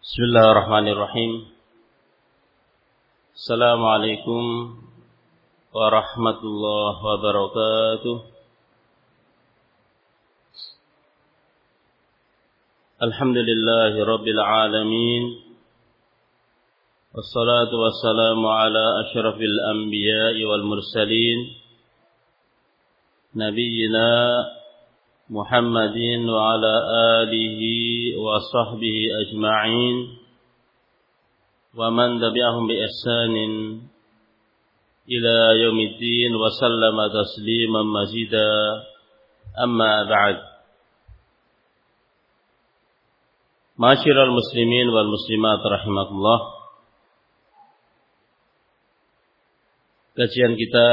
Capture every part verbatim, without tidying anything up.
Bismillahirrahmanirrahim. Assalamualaikum warahmatullahi wabarakatuh. Alhamdulillahi rabbil alamin. Wassalatu wassalamu ala asyrafil anbiya'i wal mursalin, nabiyyina Muhammadin wa ala alihi wa sahbihi ajma'in wa man tabi'ahum bi ihsanin ila yaumiddin wa sallama tasliman mazida, amma ba'd. Ma'asyiral muslimin wal muslimat rahimakumullah. Kajian kita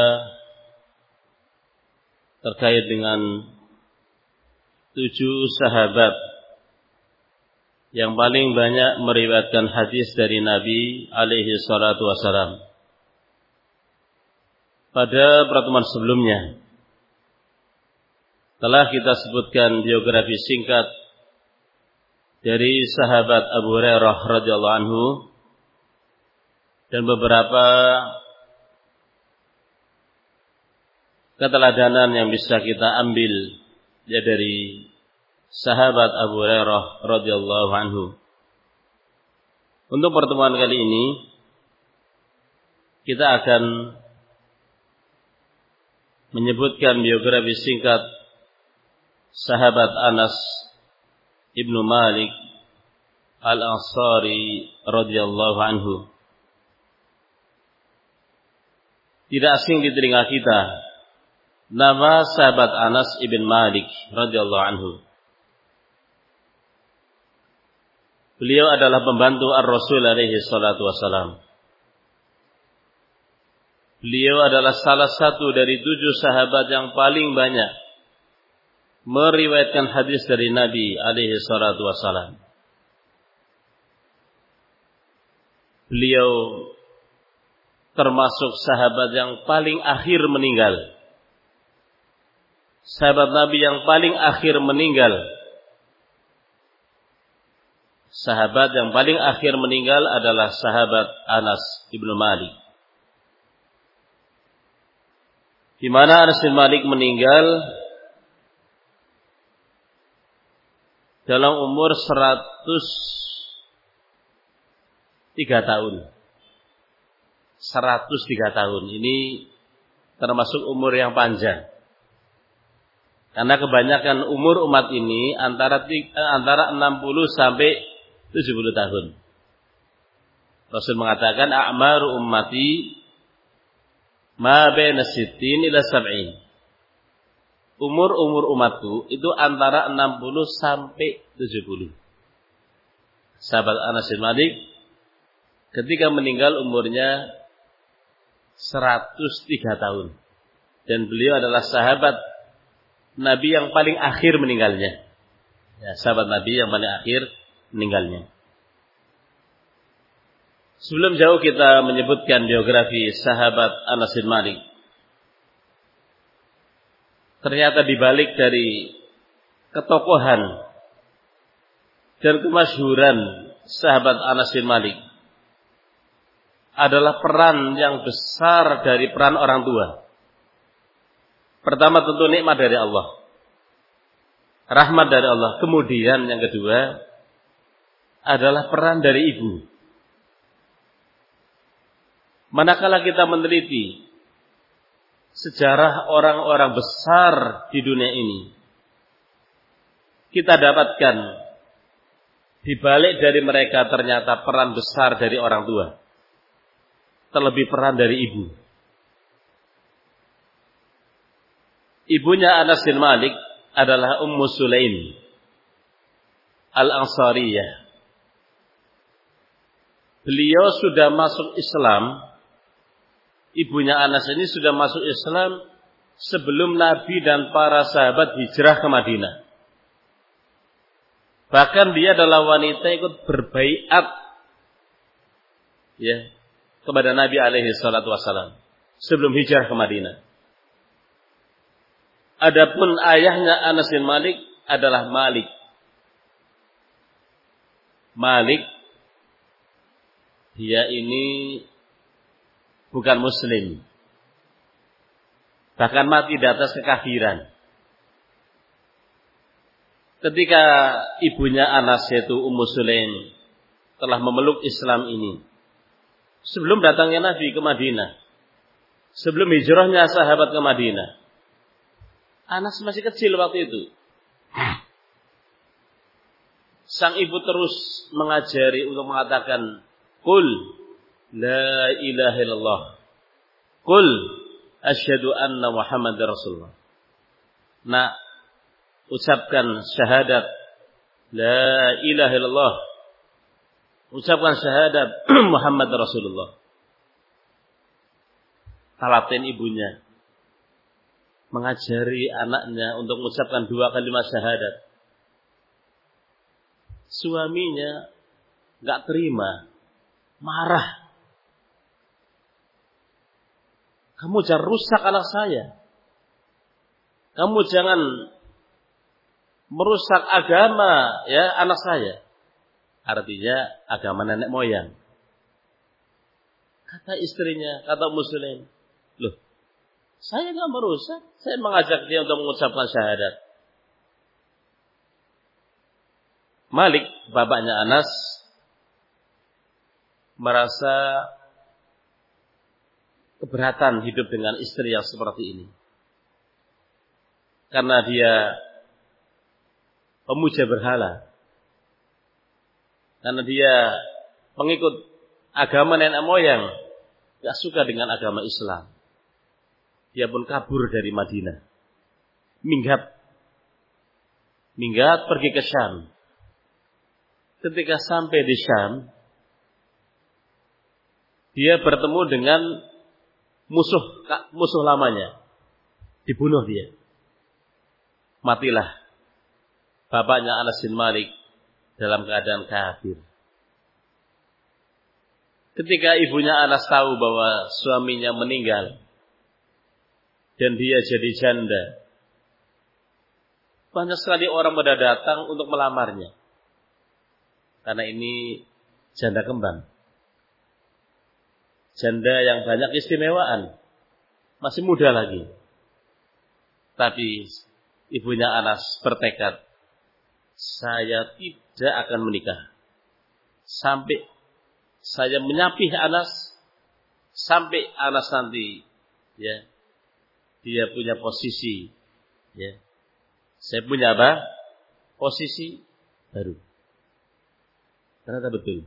terkait dengan tujuh sahabat yang paling banyak meriwayatkan hadis dari Nabi alaihi salatu wassalam. Pada pertemuan sebelumnya telah kita sebutkan biografi singkat dari sahabat Abu Hurairah radhiyallahu anhu dan beberapa keteladanan yang bisa kita ambil ya dari sahabat Abu Hurairah radhiyallahu anhu. Untuk pertemuan kali ini kita akan menyebutkan biografi singkat sahabat Anas ibnu Malik al-Ansari radhiyallahu anhu. Tidak asing di telinga kita nama sahabat Anas ibn Malik radhiyallahu anhu. Beliau adalah pembantu Ar-Rasul alaihi salatu wassalam. Beliau adalah salah satu dari tujuh sahabat yang paling banyak meriwayatkan hadis dari Nabi alaihi salatu wassalam. Beliau termasuk sahabat yang paling akhir meninggal. Sahabat Nabi yang paling akhir meninggal. Sahabat yang paling akhir meninggal adalah sahabat Anas ibnu Malik. Di mana Anas bin Malik meninggal dalam umur seratus tiga tahun. seratus tiga tahun. Ini termasuk umur yang panjang. Karena kebanyakan umur umat ini antara antara enam puluh sampai tujuh puluh tahun. Rasul mengatakan a'maru ummati ma baina sittin ila sab'in. Umur-umur umatku itu antara enam puluh sampai tujuh puluh. Sahabat Anas bin Malik ketika meninggal umurnya seratus tiga tahun. Dan beliau adalah sahabat Nabi yang paling akhir meninggalnya. Ya, sahabat Nabi yang paling akhir meninggalnya. Sebelum jauh kita menyebutkan biografi sahabat Anas bin Malik. Ternyata dibalik dari ketokohan dan kemasyhuran sahabat Anas bin Malik adalah peran yang besar dari peran orang tua. Pertama tentu nikmat dari Allah, rahmat dari Allah. Kemudian yang kedua adalah peran dari ibu. Manakala kita meneliti sejarah orang-orang besar di dunia ini, kita dapatkan di balik dari mereka ternyata peran besar dari orang tua, terlebih peran dari ibu. Ibunya Anas bin Malik adalah Ummu Sulaim Al-Ansariyah. Beliau sudah masuk Islam, ibunya Anas ini sudah masuk Islam sebelum Nabi dan para sahabat hijrah ke Madinah. Bahkan dia adalah wanita ikut berbaiat ya, kepada Nabi alaihi salatu wassalam sebelum hijrah ke Madinah. Adapun ayahnya Anas bin Malik adalah Malik. Malik dia ini bukan muslim. Bahkan mati di atas kekafiran. Ketika ibunya Anas yaitu Ummu Sulaim telah memeluk Islam ini, sebelum datangnya Nabi ke Madinah, sebelum hijrahnya sahabat ke Madinah, Anas masih kecil waktu itu. Sang ibu terus mengajari untuk mengatakan, Qul la ilaha illallah, Qul asyhadu anna Muhammadar Rasulullah. Nah, ucapkan syahadat la ilaha illallah, ucapkan syahadat Muhammad Rasulullah. Talatin ibunya mengajari anaknya untuk mengucapkan dua kalimat syahadat. Suaminya enggak terima, marah. Kamu jangan rusak anak saya. Kamu jangan merusak agama ya anak saya. Artinya agama nenek moyang. Kata istrinya, kata Muslim, loh, saya enggak merusak, saya mengajak dia untuk mengucapkan syahadat. Malik, bapaknya Anas, merasa keberatan hidup dengan istri yang seperti ini. Karena dia pemuja berhala. Karena dia pengikut agama nenek moyang, gak suka dengan agama Islam. Dia pun kabur dari Madinah. Minggat. Minggat pergi ke Syam. Ketika sampai di Syam, dia bertemu dengan musuh musuh lamanya. Dibunuh dia. Matilah bapaknya Anas bin Malik dalam keadaan kafir. Ketika ibunya Anas tahu bahwa suaminya meninggal dan dia jadi janda, banyak sekali orang pada datang untuk melamarnya. Karena ini janda kembang. Janda yang banyak istimewaan. Masih muda lagi. Tapi ibunya Anas bertekad, saya tidak akan menikah sampai saya menyapih Anas, sampai Anas nanti ya dia punya posisi ya. Saya punya apa? Posisi baru. Ternyata betul.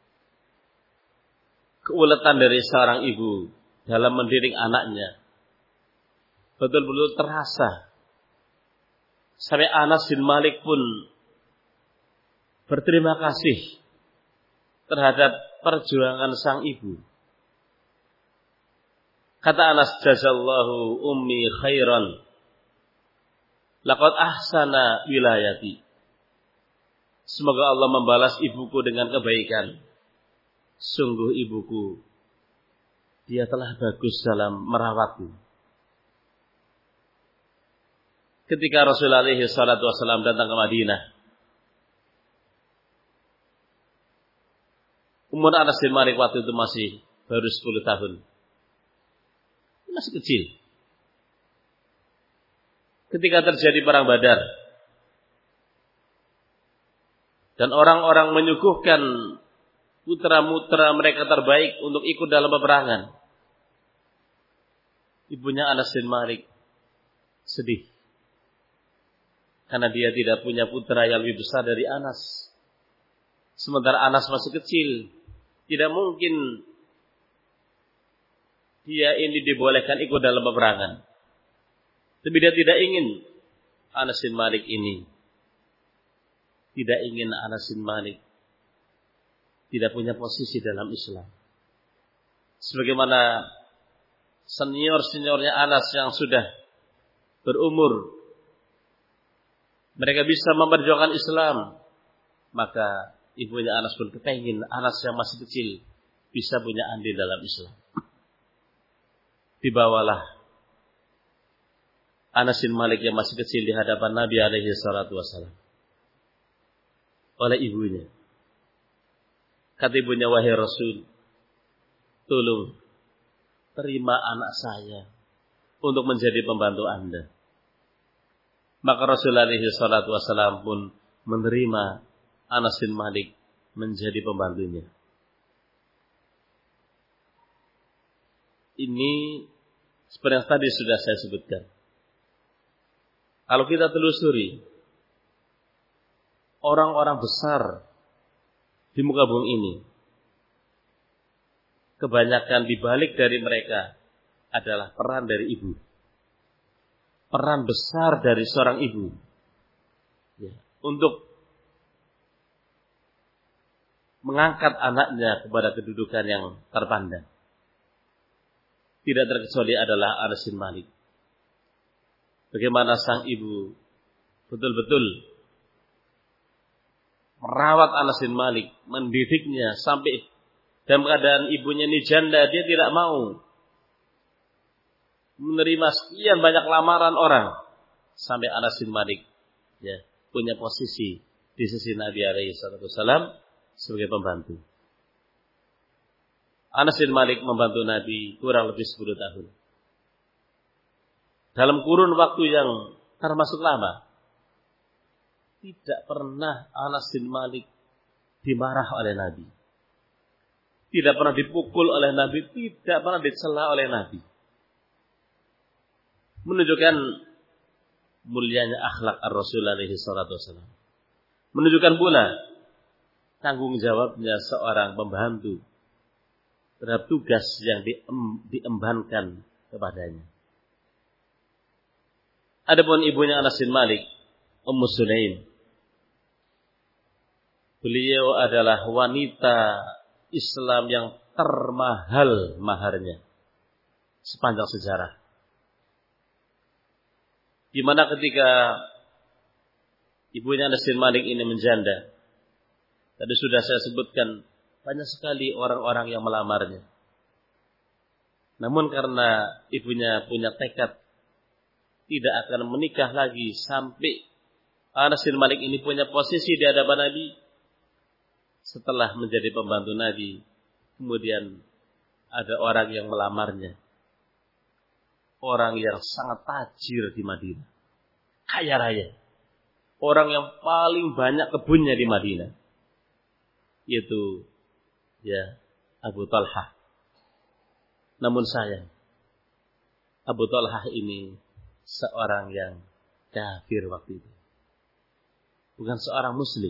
Keuletan dari seorang ibu dalam mendidik anaknya betul-betul terasa. Sampai Anas bin Malik pun berterima kasih terhadap perjuangan sang ibu. Kata Anas, jazallahu ummi khairan, laqad ahsana wilayati. Semoga Allah membalas ibuku dengan kebaikan. Sungguh ibuku, dia telah bagus dalam merawatku. Ketika Rasulullah alaihi salatu wasallam datang ke Madinah, umur Anas bin Malik waktu itu masih baru sepuluh tahun. Masih kecil. Ketika terjadi perang Badar, dan orang-orang menyuguhkan putra-putra mereka terbaik untuk ikut dalam peperangan, ibunya Anas bin Malik sedih. Karena dia tidak punya putra yang lebih besar dari Anas. Sementara Anas masih kecil. Tidak mungkin dia ini dibolehkan ikut dalam peperangan. Tapi dia tidak ingin Anas bin Malik ini. Tidak ingin Anas bin Malik tidak punya posisi dalam Islam. Sebagaimana senior-seniornya Anas yang sudah berumur, mereka bisa memperjuangkan Islam, maka ibunya Anas pun kepengin Anas yang masih kecil bisa punya andil dalam Islam. Dibawalah Anas bin Malik yang masih kecil di hadapan Nabi alaihi salatu wasallam oleh ibunya. Kata ibunya, wahai Rasul, tolong terima anak saya untuk menjadi pembantu Anda. Maka Rasulullah shallallahu alaihi wasallam pun menerima Anas bin Malik menjadi pembantunya. Ini seperti yang tadi sudah saya sebutkan. Kalau kita telusuri orang-orang besar di muka bumi ini, kebanyakan dibalik dari mereka adalah peran dari ibu. Peran besar dari seorang ibu ya, untuk mengangkat anaknya kepada kedudukan yang terpandang. Tidak terkecuali adalah Anas bin Malik. Bagaimana sang ibu betul-betul merawat Anas bin Malik, mendidiknya sampai dalam keadaan ibunya ini janda, dia tidak mau menerima sekian banyak lamaran orang sampai Anas bin Malik ya, punya posisi di sisi Nabi alaihi wasallam sebagai pembantu. Anas bin Malik membantu Nabi kurang lebih sepuluh tahun. Dalam kurun waktu yang termasuk lama, tidak pernah Anas bin Malik dimarah oleh Nabi. Tidak pernah dipukul oleh Nabi, tidak pernah dicela oleh Nabi. Menunjukkan mulianya akhlak Ar-Rasul alaihi salatu wasallam. Menunjukkan pula tanggung jawabnya seorang pembantu terhadap tugas yang diembankan kepadanya. Adapun ibunya Anas bin Malik, Ummu Sulaim, beliau adalah wanita Islam yang termahal maharnya sepanjang sejarah. Di mana ketika ibunya Anas bin Malik ini menjanda, tadi sudah saya sebutkan, banyak sekali orang-orang yang melamarnya. Namun karena ibunya punya tekad tidak akan menikah lagi sampai Anas bin Malik ini punya posisi di hadapan Nabi, setelah menjadi pembantu Nabi, kemudian ada orang yang melamarnya. Orang yang sangat tajir di Madinah, kaya raya. Orang yang paling banyak kebunnya di Madinah, yaitu ya Abu Talhah. Namun sayang, Abu Talhah ini seorang yang kafir waktu itu, bukan seorang muslim.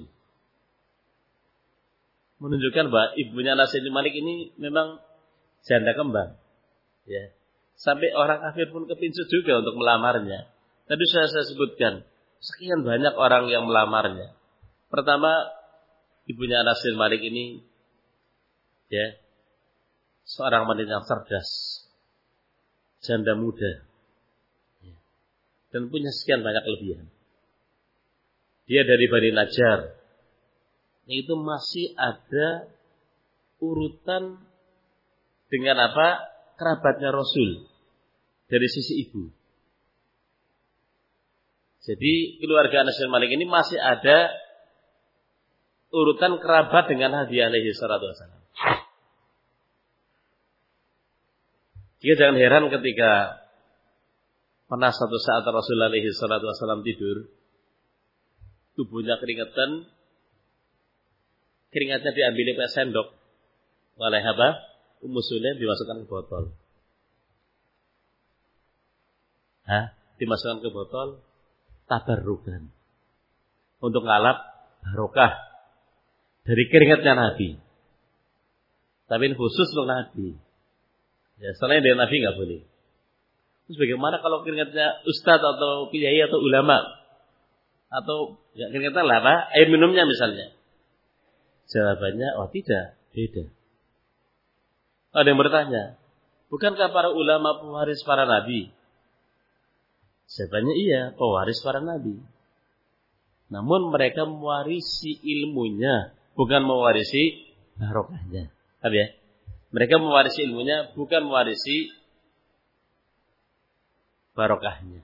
Menunjukkan bahwa ibunya Anas bin Malik ini memang janda kembar, ya. Sampai orang kafir pun kepincut juga untuk melamarnya. Tadi sudah saya sebutkan, sekian banyak orang yang melamarnya. Pertama, ibunya Anas bin Malik ini ya, seorang wanita yang cerdas, janda muda, ya, dan punya sekian banyak kelebihan. Dia dari Bani Najjar, itu masih ada urutan dengan apa? Kerabatnya Rasul dari sisi ibu. Jadi keluarga Anas bin Malik ini masih ada urutan kerabat dengan Nabi alaihi salatu wasallam. Jika jangan heran ketika pernah satu saat Rasulullah alaihi salatu wasallam tidur, tubuhnya keringetan, keringatnya diambil pakai sendok oleh apa? Ummu Sulaim, dimasukkan ke botol. Hah? Dimasukkan ke botol tabarrukan, untuk ngalap barokah dari keringatnya Nabi. Tapi ini khusus untuk Nabi. Ya, selain dari Nabi nggak boleh. Terus bagaimana kalau keringatnya ustadz atau kiai atau ulama, atau ya keringatnya lah apa? Air minumnya misalnya. Jawabannya, oh tidak, beda. Ada yang bertanya, bukankah para ulama pewaris para nabi? Jawabannya iya, pewaris para nabi. Namun mereka mewarisi ilmunya, bukan mewarisi barokahnya. Paham ya? Mereka mewarisi ilmunya, bukan mewarisi barokahnya.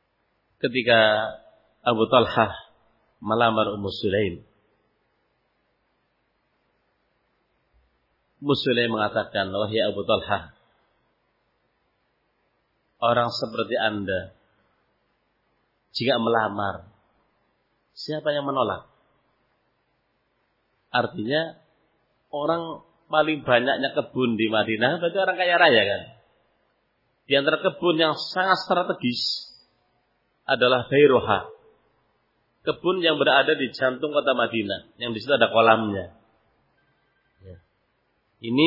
Ketika Abu Talhah melamar Ummu Sulaim, Ummu Sulaim mengatakan, wahai Abu Talha, orang seperti Anda jika melamar, siapa yang menolak? Artinya orang paling banyaknya kebun di Madinah berarti orang kaya raya kan. Di antara kebun yang sangat strategis adalah Bairoha, kebun yang berada di jantung kota Madinah, yang di situ ada kolamnya. Ini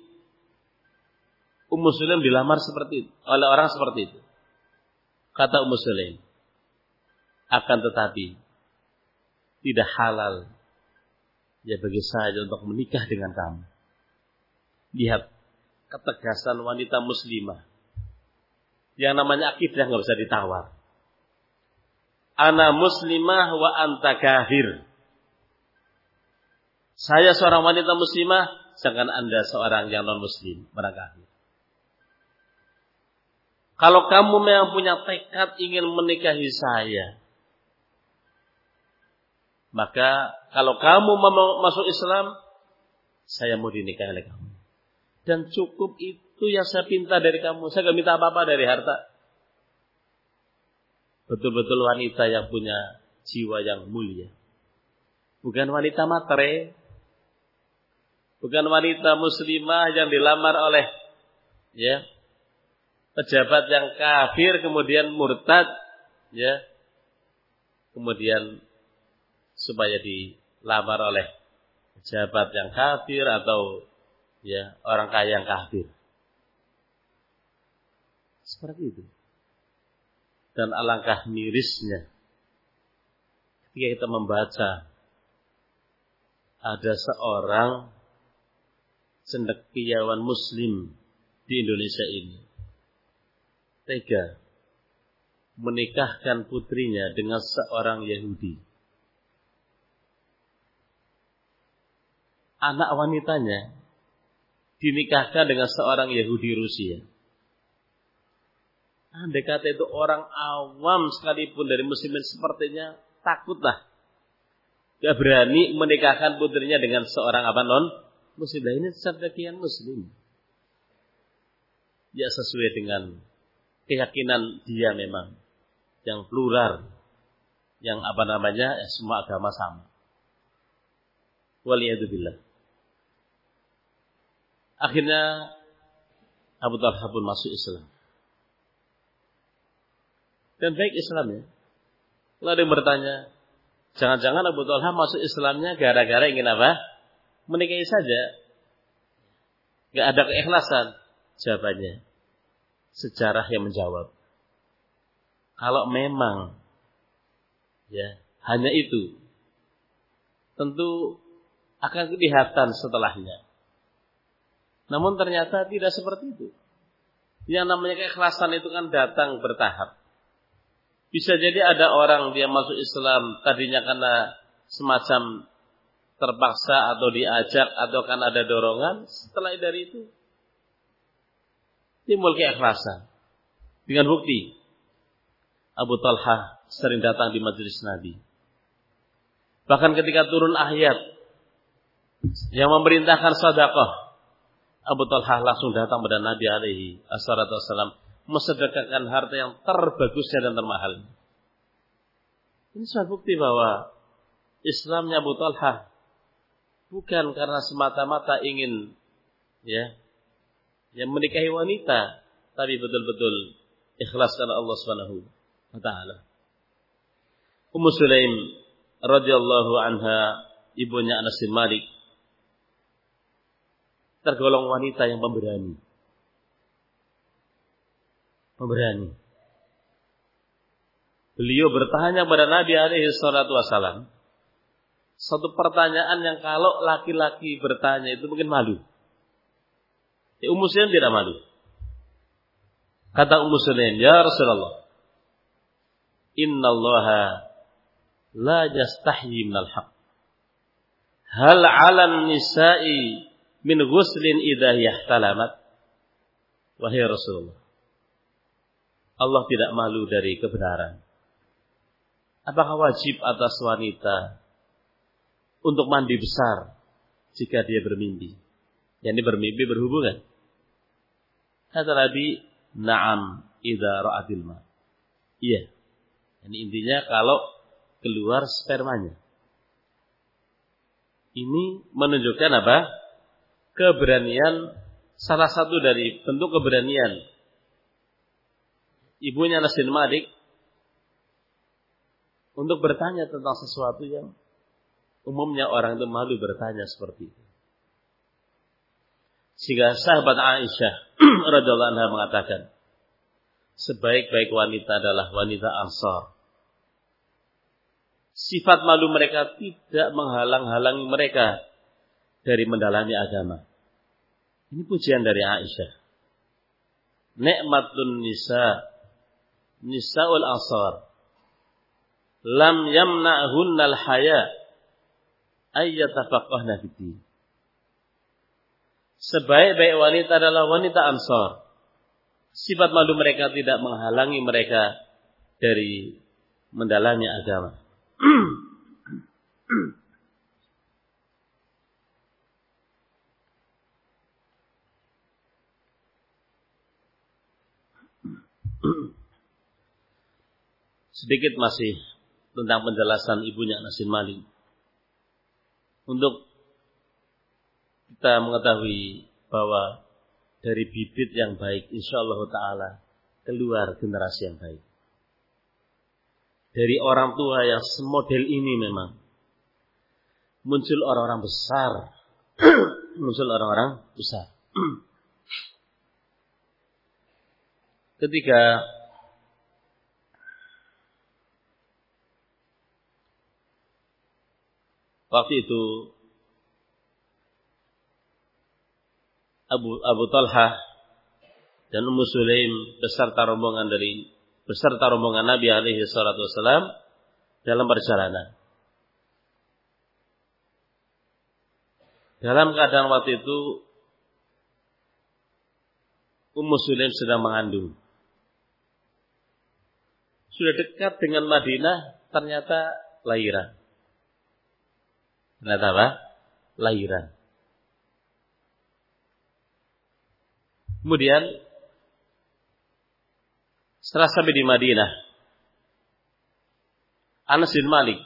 Ummu Sulaim dilamar seperti itu, oleh orang seperti itu. Kata Ummu Sulaim, akan tetapi tidak halal ya bagi saya untuk menikah dengan kamu. Lihat ketegasan wanita muslimah. Yang namanya akidah nggak bisa ditawar. Ana muslimah wa anta kafir. Saya seorang wanita muslimah, sedangkan Anda seorang yang non-muslim, orang kafir. Kalau kamu memang punya tekad ingin menikahi saya, maka kalau kamu mau masuk Islam, saya mau dinikahi oleh kamu. Dan cukup itu yang saya minta dari kamu. Saya gak minta apa-apa dari harta. Betul-betul wanita yang punya jiwa yang mulia. Bukan wanita matre. Bukan wanita muslimah yang dilamar oleh ya pejabat yang kafir kemudian murtad ya. Kemudian supaya dilamar oleh pejabat yang kafir atau ya orang kaya yang kafir. Seperti itu. Dan alangkah mirisnya ketika kita membaca ada seorang cendekiawan muslim di Indonesia ini tega menikahkan putrinya dengan seorang Yahudi. Anak wanitanya dinikahkan dengan seorang Yahudi Rusia. Andai kata itu orang awam sekalipun dari muslimin sepertinya takutlah. Gak berani menikahkan putrinya dengan seorang apa non muslim. Ini cendekiawan muslim. Ya sesuai dengan keyakinan dia memang. Yang plural. Yang apa namanya ya, semua agama sama. Waliyadzubillah. Akhirnya Abu Talha pun masuk Islam. Dan baik Islamnya. Kalau ada yang bertanya, jangan-jangan Abu Talha masuk Islamnya gara-gara ingin apa? Menikahi saja. Gak ada keikhlasan. Jawabannya, sejarah yang menjawab. Kalau memang ya hanya itu, tentu akan kelihatan setelahnya. Namun ternyata tidak seperti itu. Yang namanya keikhlasan itu kan datang bertahap. Bisa jadi ada orang dia masuk Islam tadinya karena semacam terpaksa atau diajak atau karena ada dorongan. Setelah dari itu timbul keikhlasan. Dengan bukti Abu Talha sering datang di majelis Nabi. Bahkan ketika turun ayat yang memerintahkan sedekah, Abu Talha langsung datang pada Nabi alaihi assalatu wassalam mensedekahkan harta yang terbagusnya dan termahal. Ini suatu bukti bahwa Islamnya Abu Talha bukan karena semata-mata ingin ya yang menikahi wanita, tapi betul-betul ikhlas karena Allah Subhanahu wa taala. Ummu Sulaim radhiyallahu anha, ibunya Anas bin Malik, tergolong wanita yang pemberani. Pemberani. Beliau bertanya kepada Nabi alaihi salatu wasalam satu pertanyaan yang kalau laki-laki bertanya itu mungkin malu. Ya, Ummu Sulaim tidak malu. Kata Ummu Sulaim, ya Rasulullah, innallaha la yastahyi minal haqq. Hal 'alan nisa'i min ghuslin idza yahtalamat? Wahai Rasulullah, Allah tidak malu dari kebenaran. Apakah wajib atas wanita untuk mandi besar jika dia bermimpi? Yani bermimpi berhubungan. Kata Nabi, na'am idza ra'atil ma. Iya. Ini intinya kalau keluar spermanya. Ini menunjukkan apa? Keberanian, salah satu dari bentuk keberanian ibunya Anas bin Malik untuk bertanya tentang sesuatu yang umumnya orang itu malu bertanya seperti itu. Sehingga sahabat Aisyah radhiyallahu anha mengatakan, sebaik-baik wanita adalah wanita Ansar. Sifat malu mereka tidak menghalang-halangi mereka dari mendalami agama. Ini pujian dari Aisyah. Ni'matun nisa, nisaul Ansar, lam yamna'hunnal haya ayyatafaqahna fid-din. Sebaik-baik wanita adalah wanita Ansar. Sifat malu mereka tidak menghalangi mereka dari mendalami agama. Sedikit masih tentang penjelasan ibunya Anas bin Malik. Untuk kita mengetahui bahwa dari bibit yang baik, insyaallah ta'ala keluar generasi yang baik. Dari orang tua yang semodel ini memang muncul orang-orang besar, muncul orang-orang besar. Ketika waktu itu Abu Abu Talha dan Ummu Sulaim beserta rombongan dari beserta rombongan Nabi alaihi salatu wasalam dalam perjalanan. Dalam keadaan waktu itu Ummu Sulaim sedang mengandung. Sudah dekat dengan Madinah, ternyata lahiran. Ternyata apa? Lahiran. Kemudian setelah sampai di Madinah, Anas bin Malik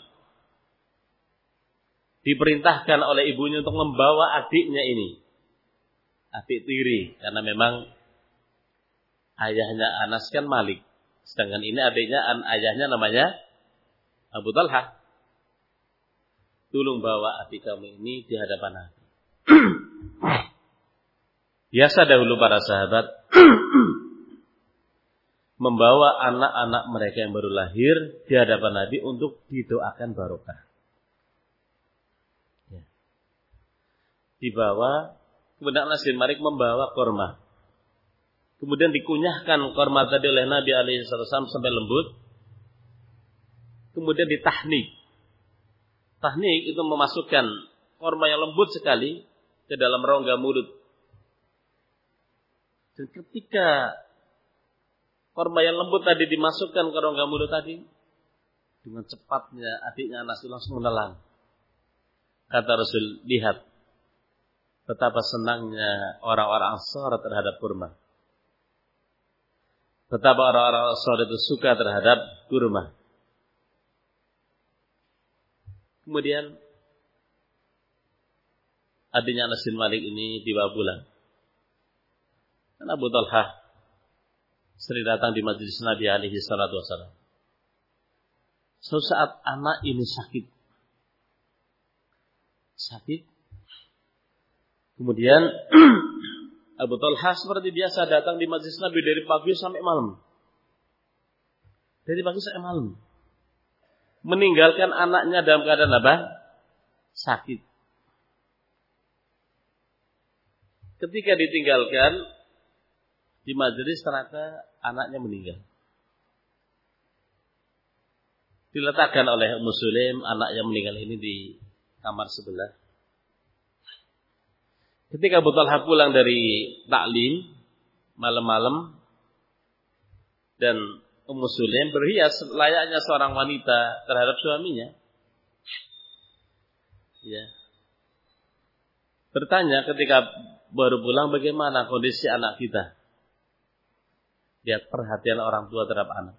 diperintahkan oleh ibunya untuk membawa adiknya ini, adik tiri, karena memang ayahnya Anas kan Malik, sedangkan ini adiknya, ayahnya namanya Abu Talha. Tolong bawa adik kamu ini di hadapan Nabi. Biasa dahulu para sahabat membawa anak-anak mereka yang baru lahir di hadapan Nabi untuk didoakan barokah. Ya. Dibawa, kemudian Anas bin Malik membawa korma. Kemudian dikunyahkan korma tadi oleh Nabi alaihi wasallam sampai lembut. Kemudian ditahnik. Tahnik itu memasukkan korma yang lembut sekali ke dalam rongga mulut. Dan ketika korma yang lembut tadi dimasukkan ke rongga mulut tadi, dengan cepatnya adiknya Anas langsung menelan. Kata Rasul, lihat betapa senangnya orang-orang Ansar terhadap kurma. Betapa orang-orang Ansar itu suka terhadap kurma. Kemudian adiknya Anas bin Malik ini dibawa pulang. Dan Abu Talha sering datang di majelis Nabi alaihi salatu wasallam. Suatu saat anak ini sakit. Sakit. Kemudian Abu Talha seperti biasa datang di majelis Nabi dari pagi sampai malam. Dari pagi sampai malam. Meninggalkan anaknya dalam keadaan apa? Sakit. Ketika ditinggalkan di majelis, ternyata anaknya meninggal. Diletakkan oleh Ummu Sulaim anak yang meninggal ini di kamar sebelah. Ketika Abu Talha pulang dari taklim malam-malam dan Ummu Sulaim berhias layaknya seorang wanita terhadap suaminya. Ya. Bertanya ketika baru pulang bagaimana kondisi anak kita. Lihat perhatian orang tua terhadap anak.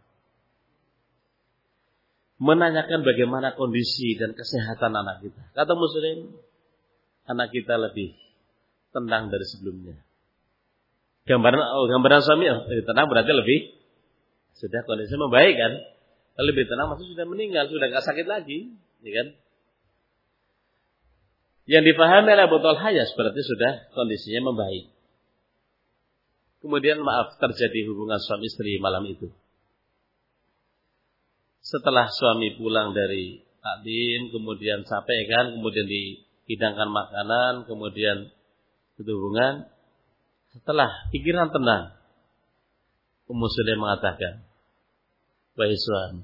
Menanyakan bagaimana kondisi dan kesehatan anak kita. Kata muslim, anak kita lebih tenang dari sebelumnya. Gambaran oh, gambaran suami oh, tenang berarti lebih sudah kondisi membaik kan? Lebih tenang maksudnya sudah meninggal, sudah nggak sakit lagi, ya kan? Yang dipahami oleh Abu Talha ya berarti sudah kondisinya membaik. Kemudian maaf terjadi hubungan suami istri malam itu. Setelah suami pulang dari takdim, kemudian capek kan, kemudian dihidangkan makanan, kemudian berhubungan. Setelah pikiran tenang, Ummu Sulaim mengatakan, wahai suami,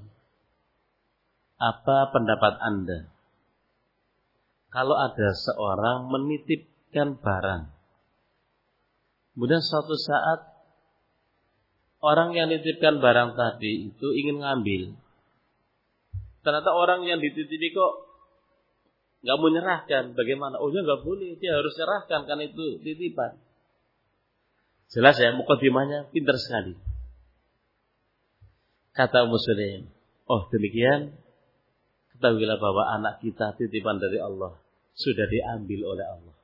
apa pendapat Anda kalau ada seorang menitipkan barang, kemudian suatu saat orang yang menitipkan barang tadi itu ingin ngambil, ternyata orang yang dititipi kok nggak mau nyerahkan, bagaimana? Oh, dia nggak boleh, dia harus nyerahkan kan itu titipan. Jelas ya, mukadimahnya pintar sekali. Kata Ummu Sulaim, oh demikian, ketahuilah bahwa anak kita titipan dari Allah sudah diambil oleh Allah.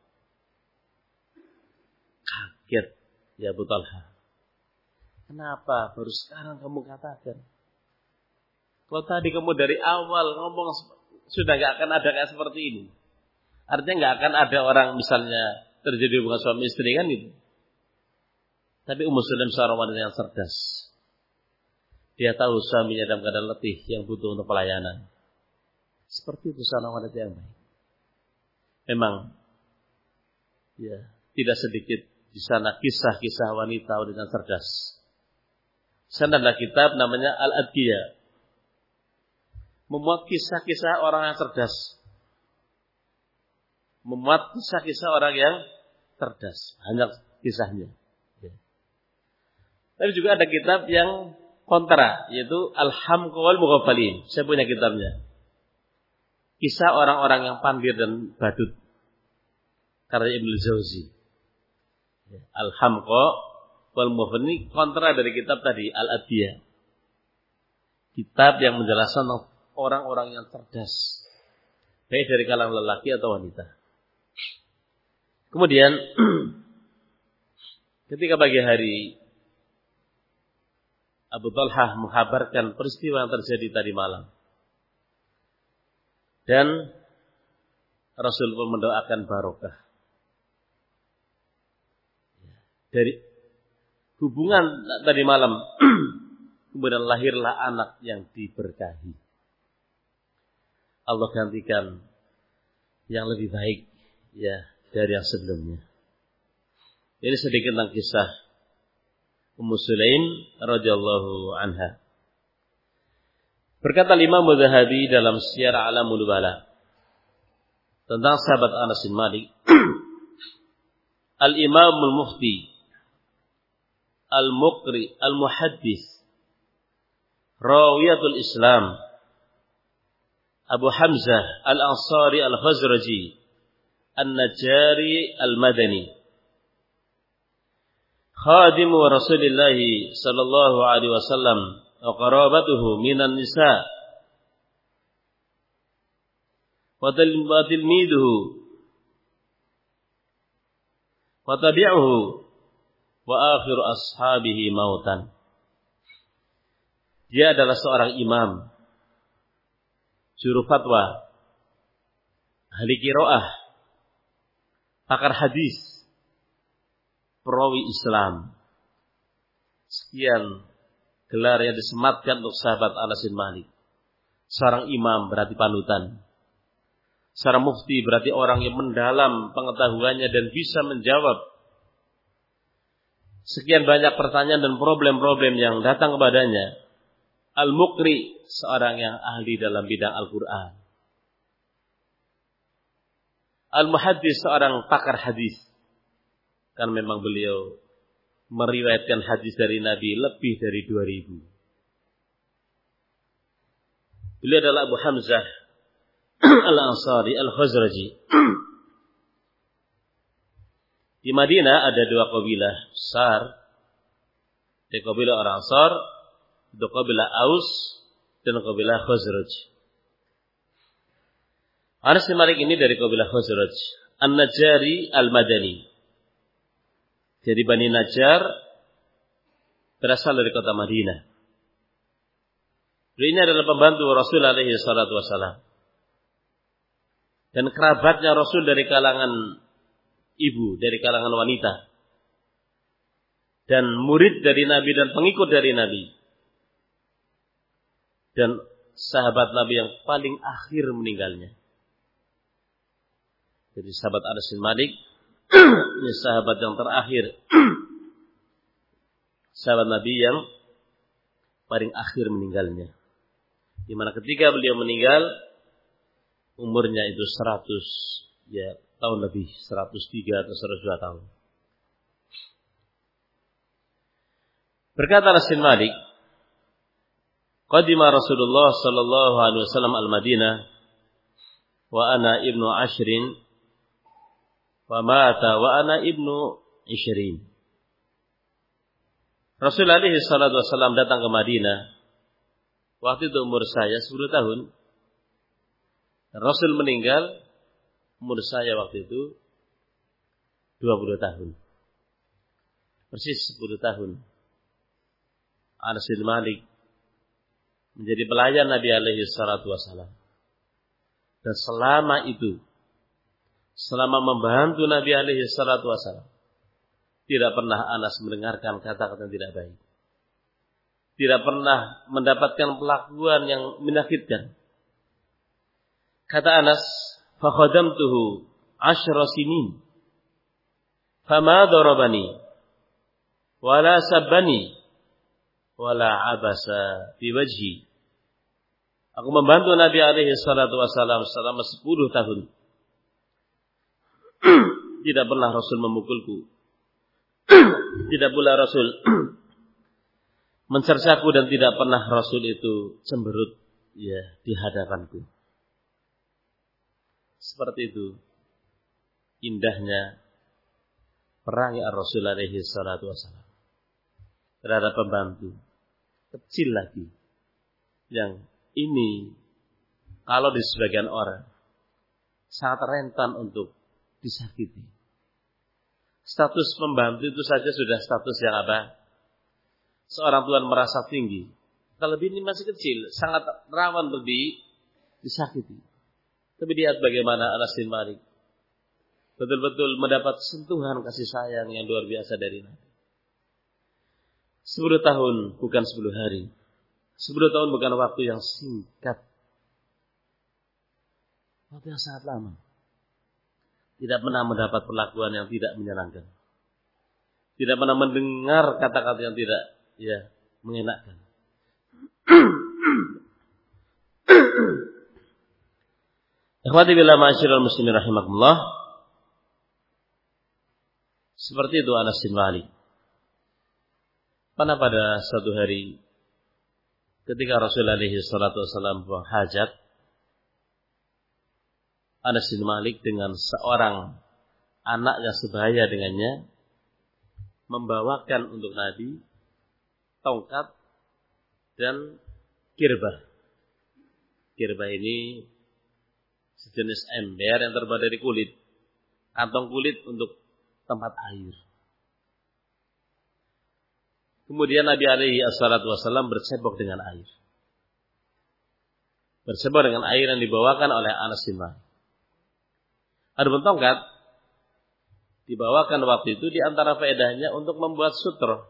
Kaget ya Abu Talha. Kenapa baru sekarang kamu katakan? Kalau tadi kamu dari awal ngomong sudah gak akan ada kayak seperti ini. Artinya gak akan ada orang misalnya terjadi hubungan suami istri kan itu. Tapi Ummu Sulaim seorang wanita yang cerdas. Dia tahu suaminya dalam keadaan letih yang butuh untuk pelayanan. Seperti itu seorang wanita yang baik. Memang ya, tidak sedikit di sana kisah-kisah wanita-wanita yang cerdas. Di sana ada kitab namanya Al-Adqiyah. Memuat kisah-kisah orang yang cerdas. Memuat kisah-kisah orang yang cerdas. Banyak kisahnya. Tapi juga ada kitab yang kontra, yaitu Al-Hamqa wal Mughafalin. Saya punya kitabnya. Kisah orang-orang yang pandir dan badut. Karya Ibnu Jauzi. Al-Hamqa wal Mughafalin ini kontra dari kitab tadi, Al-Adiyah. Kitab yang menjelaskan orang-orang yang cerdas. Baik dari kalangan lelaki atau wanita. Kemudian, ketika pagi hari, Abu Talha menghabarkan peristiwa yang terjadi tadi malam. Dan Rasul pun mendoakan barokah. Dari hubungan tadi malam, kemudian lahirlah anak yang diberkahi. Allah gantikan yang lebih baik ya dari yang sebelumnya. Ini sedikit tentang kisah Ummu Sulaim radhiyallahu anha. Berkata Imam Adz-Dzahabi dalam Syiar A'lamul Nubala tentang sahabat Anas bin Malik, Al-Imam al-Mufti Al-Muqri Al-Muhaddits Rawiyatul Islam Abu Hamzah Al-Ansari Al-Khazraji An-Najjari Al-Madani khadimu Rasulillah sallallahu alaihi wasallam wa qarabatuhu minan nisa wa tilmiduhu wa tabi'uhu wa akhir ashabihi mautan. Dia adalah seorang imam, juru fatwa, ahli qiraah, pakar hadis, perawi Islam. Sekian gelar yang disematkan untuk sahabat Anas bin Malik. Seorang imam berarti panutan. Seorang mufti berarti orang yang mendalam pengetahuannya dan bisa menjawab sekian banyak pertanyaan dan problem-problem yang datang kepadanya. Al-Muqri, seorang yang ahli dalam bidang Al-Quran. Al-Muhaddits, seorang pakar hadis. Kan memang beliau meriwayatkan hadis dari Nabi lebih dari dua ribu. Beliau adalah Abu Hamzah Al-Ansari Al-Khazraji. Di Madinah ada dua kabilah besar. Ada kabilah orang Ansar, ada kabilah Aus, dan kabilah Khazraj. Anas bin Malik ini dari kabilah Khazraj. An-Najjari Al-Madani. Jadi Bani Najjar berasal dari kota Madinah. Beliau ini adalah pembantu Rasul alaihi salatu wassalam. Dan kerabatnya Rasul dari kalangan ibu, dari kalangan wanita. Dan murid dari Nabi dan pengikut dari Nabi. Dan sahabat Nabi yang paling akhir meninggalnya. Jadi sahabat Anas bin Malik, ini sahabat yang terakhir. Sahabat Nabi yang paling akhir meninggalnya. Di mana ketika beliau meninggal, umurnya itu seratus ya, tahun lebih, seratus tiga atau seratus dua tahun. Berkata Anas bin Malik, qadima Rasulullah sallallahu alaihi wasallam al-Madinah wa ana ibnu ashrin wa mata wa ana ibnu ishrin. Rasul alaihi salatu wasallam datang ke Madinah. Waktu itu umur saya sepuluh tahun. Rasul meninggal, umur saya waktu itu dua puluh tahun. Persis sepuluh tahun. Anas bin Malik menjadi pelayan Nabi alaihi salatu wasallam. Dan selama itu, selama membantu Nabi alaihi salatu wasallam, tidak pernah Anas mendengarkan kata-kata yang tidak baik. Tidak pernah mendapatkan perlakuan yang menyakitkan. Kata Anas, fa khadamtuhu ashra sinin. Fama darabani wala sabbani wala abasa fi wajhi. Aku membantu Nabi alaihi salatu wasallam selama sepuluh tahun. Tidak pernah Rasul memukulku. Tidak pula Rasul mencercaku, dan tidak pernah Rasul itu cemberut ya di hadapanku. Seperti itu indahnya perangi Rasul alaihi salatu wasallam terhadap pembantu kecil lagi, yang ini kalau di sebagian orang sangat rentan untuk disakiti. Status pembantu itu saja sudah status yang apa? Seorang tuan merasa tinggi. Terlebih ini masih kecil, sangat rawan untuk disakiti. Tapi lihat bagaimana Anas bin Malik betul-betul mendapat sentuhan kasih sayang yang luar biasa dari Nabi. Sepuluh tahun bukan sepuluh hari. Sepuluh tahun bukan waktu yang singkat. Waktu yang sangat lama. Tidak pernah mendapat perlakuan yang tidak menyenangkan. Tidak pernah mendengar kata-kata yang tidak ya mengenakkan. Ikhwati billah ma'asyiral muslimin rahimakumullah. Seperti itu Anas bin Malik. Pada pada suatu hari ketika Rasulullah alaihi salatu wasallam buang hajat, Anas bin Malik dengan seorang anak yang sebaya dengannya membawakan untuk Nabi tongkat dan kirbah. Kirbah ini sejenis ember yang terbuat dari kulit, kantong kulit untuk tempat air. Kemudian Nabi alaihi assalatu wassalam bercebok dengan air. Bercebok dengan air yang dibawakan oleh Anas bin Malik. Adapun tongkat dibawakan waktu itu di antara faedahnya untuk membuat sutra.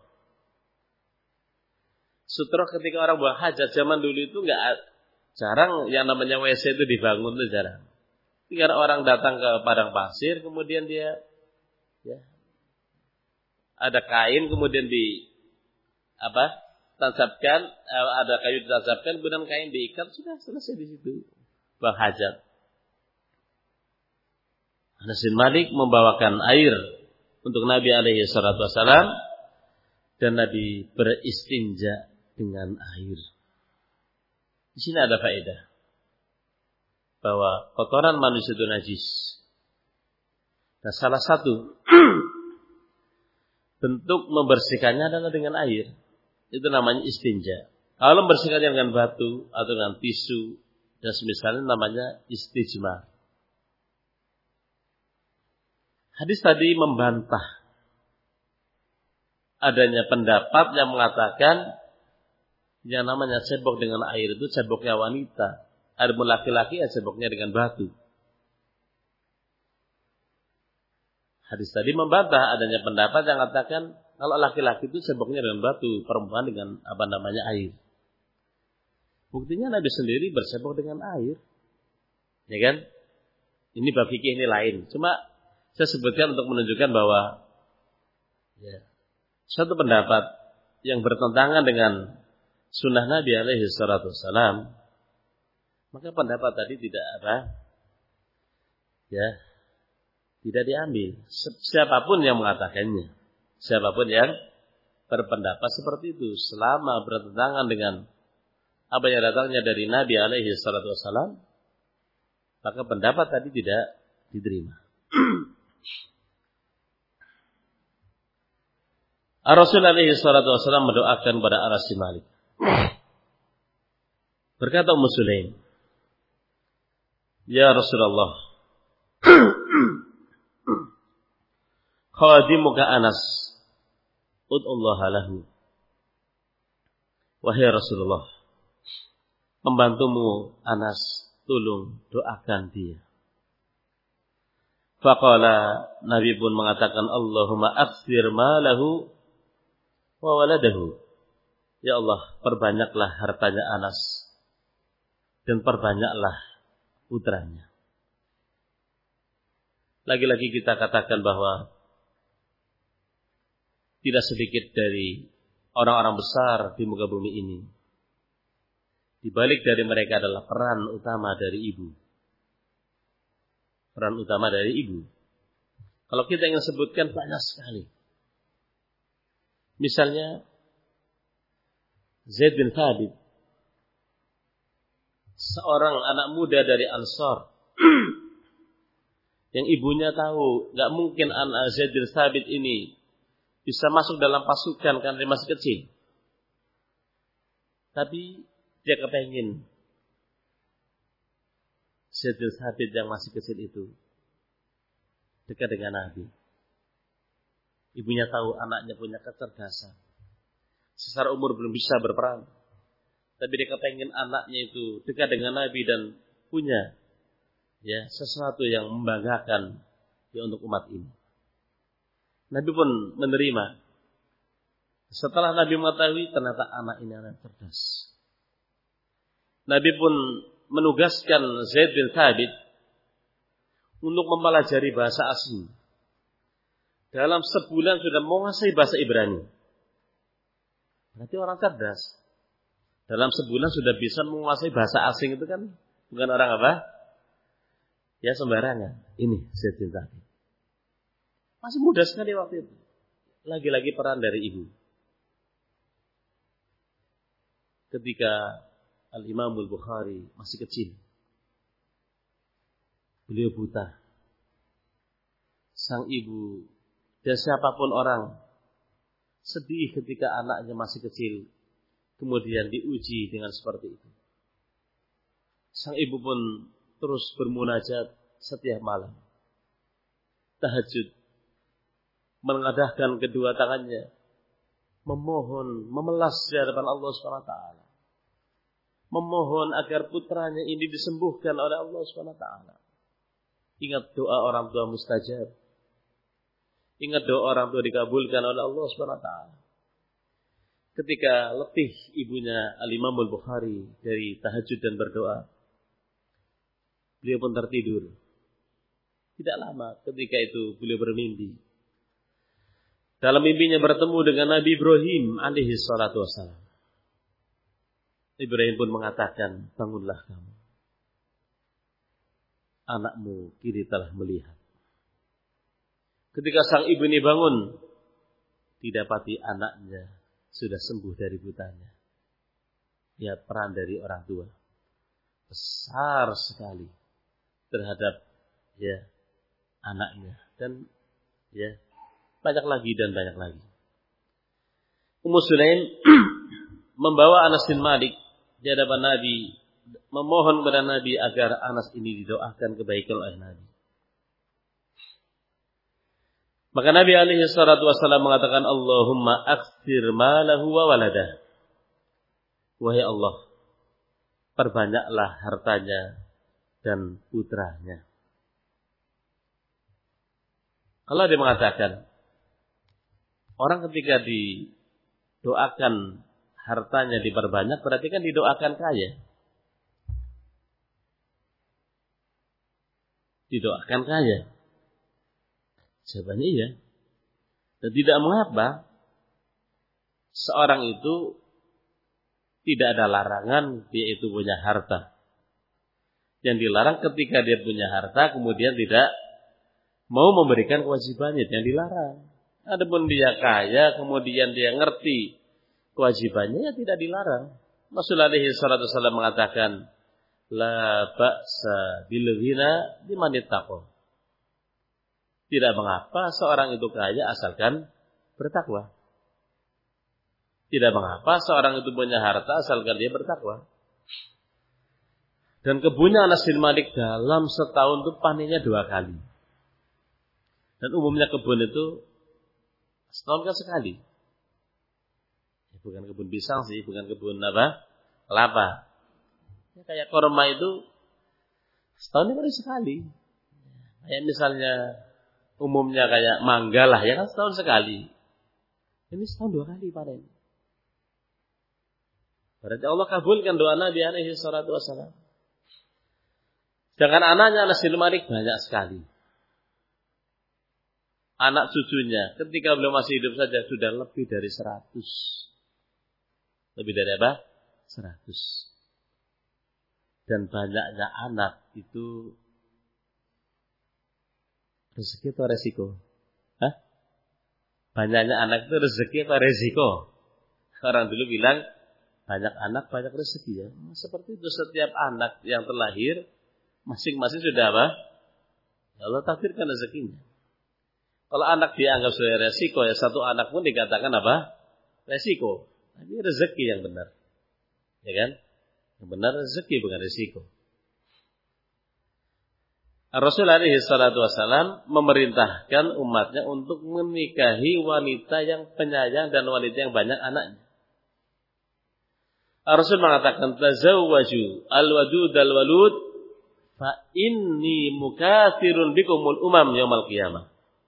Sutra ketika orang buang hajat zaman dulu itu enggak jarang yang namanya W C itu dibangun, itu jarang. Ketika orang datang ke padang pasir, kemudian dia ya ada kain kemudian di apa? tancapkan, ada kayu ditancapkan, kemudian kain diikat, sudah selesai di situ buang hajat. Anas bin Malik membawakan air untuk Nabi alaihi salatu wasallam, dan Nabi beristinja dengan air. Di sini ada faedah bahwa kotoran manusia itu najis. Dan salah satu bentuk membersihkannya adalah dengan air. Itu namanya istinja. Kalau membersihkannya dengan batu atau dengan tisu dan semisalnya namanya istijmar. Hadis tadi membantah adanya pendapat yang mengatakan yang namanya cebok dengan air itu ceboknya wanita. Adapun laki-laki ya ceboknya dengan batu. Hadis tadi membantah adanya pendapat yang mengatakan kalau laki-laki itu ceboknya dengan batu, perempuan dengan apa namanya air. Buktinya Nabi sendiri bercebok dengan air. Ya kan? Ini bab fikih ini lain. Cuma saya sebutkan untuk menunjukkan bahwa ya, suatu pendapat yang bertentangan dengan sunnah Nabi alaihi salatu wassalam, maka pendapat tadi tidak apa? Ya, tidak diambil. Siapapun yang mengatakannya, siapapun yang berpendapat seperti itu, selama bertentangan dengan apa yang datangnya dari Nabi alaihi salatu wassalam, maka pendapat tadi tidak diterima. Rasul alaihi salatu wassalam mendoakan kepada Anas bin Malik. Berkata Ummu Sulaim, "Ya Rasulullah, khadimuka Anas, ud'ullaha lahu." Wahai Rasulullah, pembantumu Anas, tolong doakan dia. Faqala, Nabi pun mengatakan, Allahumma aktsir malahu wa waladahu. Ya Allah, perbanyaklah hartanya Anas dan perbanyaklah putranya. Lagi-lagi kita katakan bahwa tidak sedikit dari orang-orang besar di muka bumi ini, di balik dari mereka adalah peran utama dari ibu. Peran utama dari ibu. Kalau kita ingin sebutkan banyak sekali. Misalnya Zaid bin Thabit, seorang anak muda dari Ansar, yang ibunya tahu gak mungkin anak Zaid bin Thabit ini bisa masuk dalam pasukan karena dia masih kecil. Tapi dia kepengin Zaid bin Thabit yang masih kecil itu dekat dengan Nabi. Ibunya tahu anaknya punya kecerdasan. Secara umur belum bisa berperang, tapi dia kepengin anaknya itu dekat dengan Nabi dan punya ya sesuatu yang membanggakan ya untuk umat ini. Nabi pun menerima. Setelah Nabi mengetahui ternyata anak ini anak cerdas, Nabi pun menugaskan Zaid bin Thabit untuk mempelajari bahasa asing. Dalam sebulan sudah menguasai bahasa Ibrani. Berarti orang cerdas. Dalam sebulan sudah bisa menguasai bahasa asing itu kan bukan orang apa? Ya sembarangan. Ini Zaid bin Thabit. Masih muda sekali waktu itu. Lagi-lagi peran dari ibu. Ketika Al-Imam Al-Bukhari masih kecil, beliau buta. Sang ibu dan siapapun orang sedih ketika anaknya masih kecil, kemudian diuji dengan seperti itu. Sang ibu pun terus bermunajat setiap malam, tahajud, mengadahkan kedua tangannya, memohon, memelas di hadapan Allah subhanahu wa taala, memohon agar putranya ini disembuhkan oleh Allah subhanahu wa taala. Ingat doa orang tua mustajab. Ingat doa orang tua dikabulkan oleh Allah subhanahu wa taala. Ketika letih ibunya Al-Imam Al-Bukhari dari tahajud dan berdoa, beliau pun tertidur. Tidak lama ketika itu beliau bermimpi. Dalam mimpinya bertemu dengan Nabi Ibrahim alaihi salatu wassalam. Ibrahim pun mengatakan, bangunlah kamu. Anakmu kini telah melihat. Ketika sang ibu ini bangun, didapati anaknya sudah sembuh dari butanya. Ya, peran dari orang tua besar sekali terhadap ya anaknya dan ya banyak lagi dan banyak lagi. Ummu Sulaim membawa Anas bin Malik di hadapan Nabi, memohon kepada Nabi agar Anas ini didoakan kebaikan oleh Nabi. Maka Nabi alaihi salatu wasallam mengatakan, Allahumma aktsir malahu wa waladah. Wahai Allah, perbanyaklah hartanya dan putranya. Allah dia mengatakan, orang ketika didoakan hartanya diperbanyak, berarti kan didoakan kaya. Didoakan kaya. Jawabannya iya. Dan tidak mengapa seorang itu tidak ada larangan dia itu punya harta. Yang dilarang ketika dia punya harta kemudian tidak mau memberikan kewajibannya, yang dilarang. Adapun dia kaya kemudian dia ngerti kewajibannya, ya tidak dilarang. Rasulullah alaihi salatu wasallam mengatakan, la ba'sa bil ghina liman ittaqa. Tidak mengapa seorang itu kaya asalkan bertakwa. Tidak mengapa seorang itu punya harta asalkan dia bertakwa. Dan kebunnya Anas bin Malik dalam setahun itu panennya dua kali. Dan umumnya kebun itu setahun kan sekali. Bukan kebun pisang sih, bukan kebun apa? Kelapa. Ya, kayak korma itu setahun itu sekali. Kayak misalnya umumnya kayak mangga lah, ya kan setahun sekali. Ini setahun dua kali panen. Berarti Allah kabulkan doa Nabi alaihi salatu wasallam. Sedangkan anaknya Anas bin Malik banyak sekali. Anak cucunya ketika beliau masih hidup saja sudah lebih dari seratus. Lebih dari apa? Seratus. Dan banyaknya anak itu rezeki atau resiko? Hah? Banyaknya anak itu rezeki atau resiko? Orang dulu bilang banyak anak banyak rezeki ya. Seperti itu setiap anak yang terlahir masing-masing sudah apa? Ya Allah takdirkan rezekinya. Kalau anak dianggap sebagai resiko, ya satu anak pun dikatakan apa? Resiko. Tapi rezeki yang benar. Ya kan? Yang benar rezeki bukan resiko. Rasulullah alaihi salatu wasallam memerintahkan umatnya untuk menikahi wanita yang penyayang dan wanita yang banyak anaknya. Rasul mengatakan, tazawwaju al-wadud al-walud fa inni mukatsirun bikumul umam yaumil qiyamah.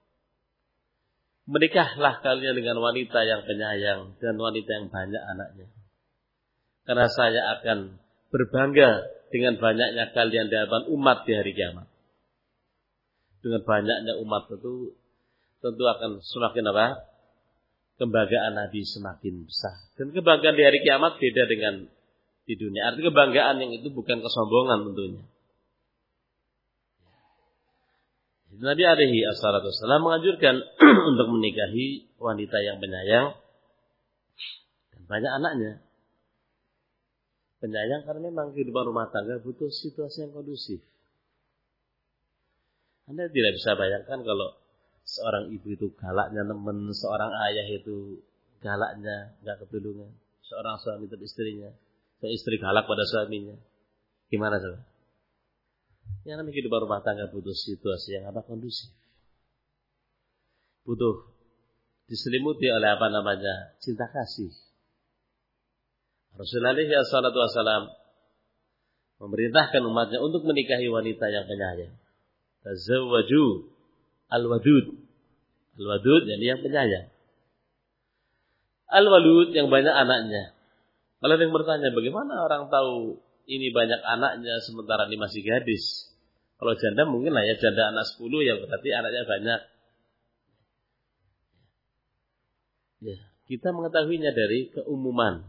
Menikahlah kalian dengan wanita yang penyayang dan wanita yang banyak anaknya. Karena saya akan berbangga dengan banyaknya kalian di hadapan umat di hari kiamat. Dengan banyaknya umat itu tentu akan semakin apa? Kebanggaan Nabi semakin besar. Dan kebanggaan di hari kiamat beda dengan di dunia. Artinya kebanggaan yang itu bukan kesombongan tentunya. Nabi alaihi assalatu wassalam menganjurkan untuk menikahi wanita yang penyayang dan banyak anaknya. Penyayang karena memang kehidupan rumah tangga butuh situasi yang kondusif. Anda tidak bisa bayangkan kalau seorang ibu itu galaknya nemen, seorang ayah itu galaknya nggak ketulungan, seorang suami terhadap istrinya, seorang istri galak pada suaminya. Gimana saudara? Yang namanya kehidupan rumah tangga butuh situasi yang apa kondusif. Butuh diselimuti oleh apa namanya cinta kasih. Rasulullah alaihi salatu wasallam memerintahkan umatnya untuk menikahi wanita yang penyayang. Tazawwaju al-wadud. Al-wadud yang penyayang. Al-walud yang banyak anaknya. Kalau ada yang bertanya, bagaimana orang tahu ini banyak anaknya sementara ini masih gadis? Kalau janda mungkin lah ya, janda anak sepuluh yang berarti anaknya banyak. Ya, kita mengetahuinya dari keumuman.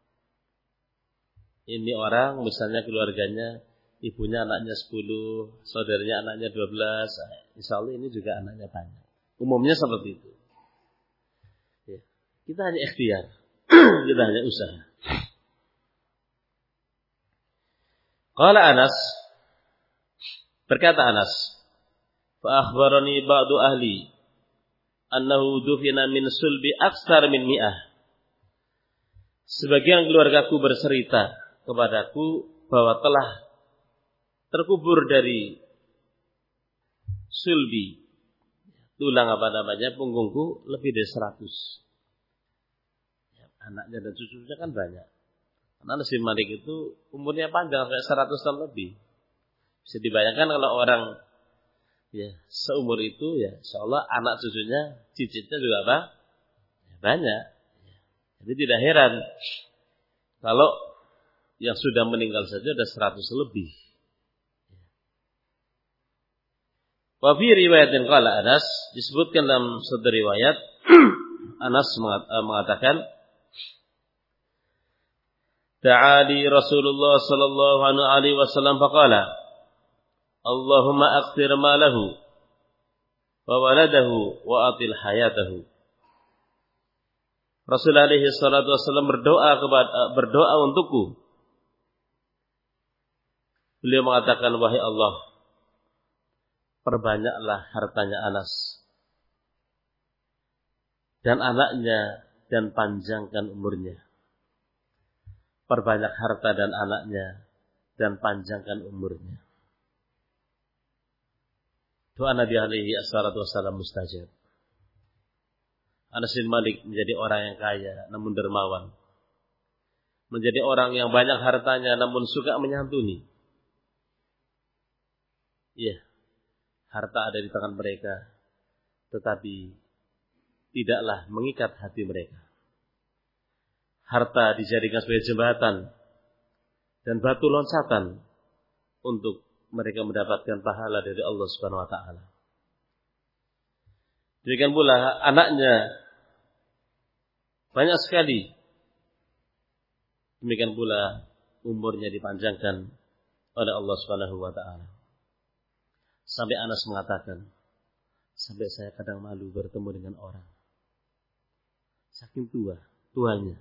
Ini orang misalnya keluarganya, ibunya anaknya sepuluh, saudaranya anaknya dua belas. Insya Allah ini juga anaknya banyak. Umumnya seperti itu. Ya, kita hanya ikhtiar. Kita hanya usaha. Qala Anas, berkata Anas, fa akhbarani ba'du ahli annahu dufina min sulbi aktsar min mi'ah sebagian keluargaku bercerita kepadaku bahwa telah terkubur dari sulbi, tulang apa namanya, punggungku lebih dari seratus. Anaknya dan cucunya kan banyak. Karena Anas bin Malik itu umurnya panjang sampai seratus tahun lebih. Bisa dibayangkan kalau orang ya seumur itu ya, insyaallah anak cucunya, cicitnya juga apa? Ya, banyak. Jadi tidak heran kalau yang sudah meninggal saja ada seratus lebih. Wa fi riwayatin qala Anas, disebutkan dalam satu riwayat Anas mengatakan, Ta'ali Rasulullah sallallahu alaihi wasallam faqala, Allahumma aqtir malahu wa waladahu wa atil hayatahu. Rasulullah alaihi salatu wasallam berdoa kepada berdoa untukku. Beliau mengatakan, wahai Allah, perbanyaklah hartanya Anas dan anaknya dan panjangkan umurnya. Perbanyak harta dan anaknya dan panjangkan umurnya. Doa Nabi alaihi assalatu wassalam mustajab. Anas bin Malik menjadi orang yang kaya namun dermawan. Menjadi orang yang banyak hartanya namun suka menyantuni. Iya, harta ada di tangan mereka, tetapi tidaklah mengikat hati mereka. Harta dijadikan sebagai jembatan dan batu loncatan untuk mereka mendapatkan pahala dari Allah Subhanahu wa taala. Demikian pula anaknya banyak sekali. Demikian pula umurnya dipanjangkan oleh Allah Subhanahu wa taala. Sampai Anas mengatakan, sampai saya kadang malu bertemu dengan orang. Saking tua, tuanya.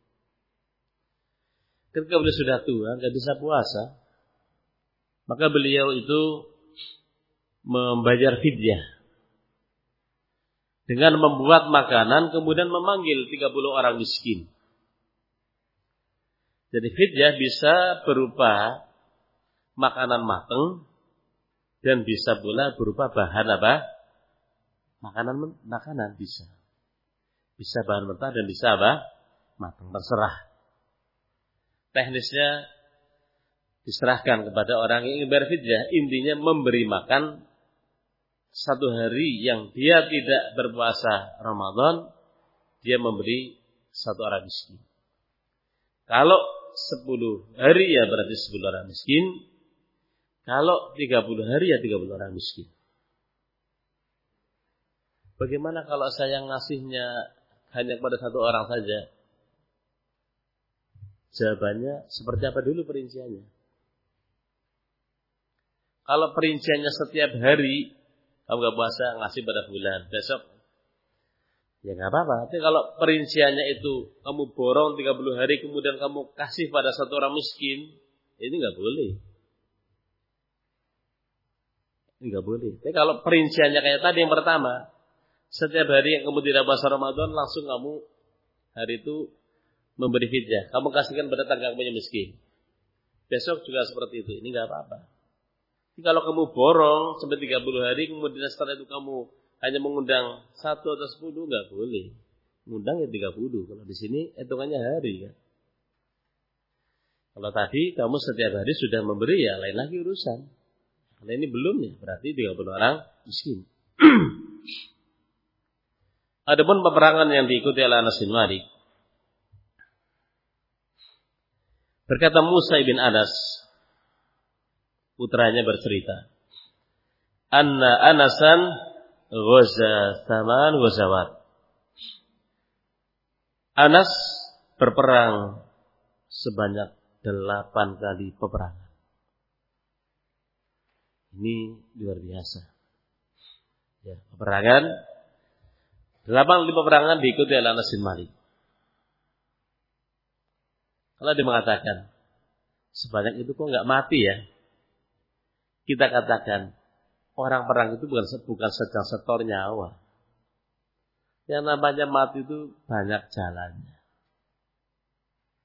Ketika beliau sudah tua, nggak bisa puasa, maka beliau itu membayar fidyah dengan membuat makanan, kemudian memanggil tiga puluh orang miskin. Jadi fidyah bisa berupa makanan matang dan bisa pula berupa bahan apa? Makanan makanan bisa. Bisa bahan mentah dan bisa apa? Matang, terserah. Teknisnya diserahkan kepada orang yang ingin bayar fidyah. Intinya memberi makan satu hari yang dia tidak berpuasa Ramadan, dia memberi satu orang miskin. Kalau sepuluh hari ya berarti sepuluh orang miskin. Kalau tiga puluh hari ya tiga puluh orang miskin. Bagaimana kalau saya ngasihnya hanya kepada satu orang saja? Jawabannya seperti apa dulu perinciannya? Kalau perinciannya setiap hari, kamu gak puasa ngasih pada bulan, besok ya gak apa-apa. Tapi kalau perinciannya itu kamu borong tiga puluh hari kemudian kamu kasih pada satu orang miskin, ini gak boleh. Ini gak boleh. Tapi kalau perinciannya kayak tadi yang pertama, setiap hari yang kamu tidak puasa Ramadan langsung kamu hari itu memberi fidyah. Kamu kasihkan pada tangga kamu yang miskin. Besok juga seperti itu. Ini gak apa-apa. Jadi kalau kamu borong sampai tiga puluh hari, kemudian setelah itu kamu hanya mengundang satu atau sepuluh, gak boleh. Mengundang ya tiga puluh. Kalau di sini hitungannya hari kan. Kalau tadi kamu setiap hari sudah memberi, ya lain lagi urusan. Kalau ini belum ya, berarti tiga puluh orang miskin. Adapun peperangan yang diikuti oleh Anas bin Malik, berkata Musa bin Anas, putranya bercerita, Anna Anasan ghaza thaman ghazawat. Anas berperang sebanyak delapan kali peperangan. Ini luar biasa. Ya, peperangan delapan kali peperangan diikuti oleh Anas bin Malik. Kalau dia mengatakan sebanyak itu kok nggak mati ya? Kita katakan orang perang itu bukan bukan sedang setor nyawa. Yang namanya mati itu banyak jalannya.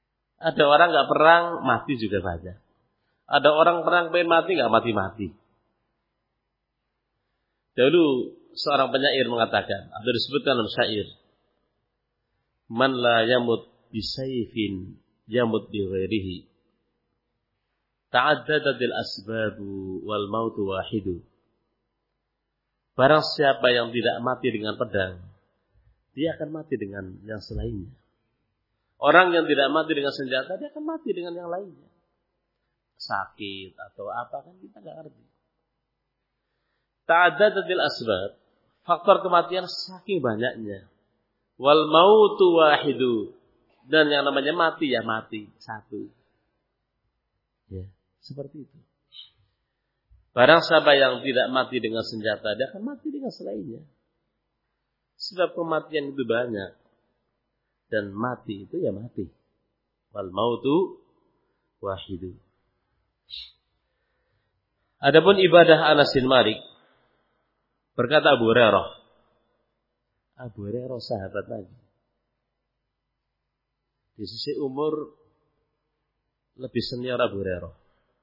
Ada orang nggak perang, mati juga banyak. Ada orang perang pengen mati, nggak mati-mati. Dahulu seorang penyair mengatakan, atau disebutkan dalam syair, man la yamut bisayfin yamut bi ghairihi. Ta'addadatil asbabu wal mautu wahidu. Barang siapa yang tidak mati dengan pedang, dia akan mati dengan yang selainnya. Orang yang tidak mati dengan senjata, dia akan mati dengan yang lainnya. Sakit atau apa kan kita nggak ngerti. Ta'addadatil asbab, faktor kematian saking banyaknya. Wal mautu wahidu, dan yang namanya mati ya mati satu. Ya, seperti itu. Barang siapa yang tidak mati dengan senjata, dia akan mati dengan selainnya. Sebab kematian itu banyak. Dan mati itu ya mati. Wal mautu wahidu. Adapun ibadah Anas bin Malik, berkata Abu Hurairah. Abu Hurairah sahabat Nabi. Di sisi umur lebih senior Abu Hurairah.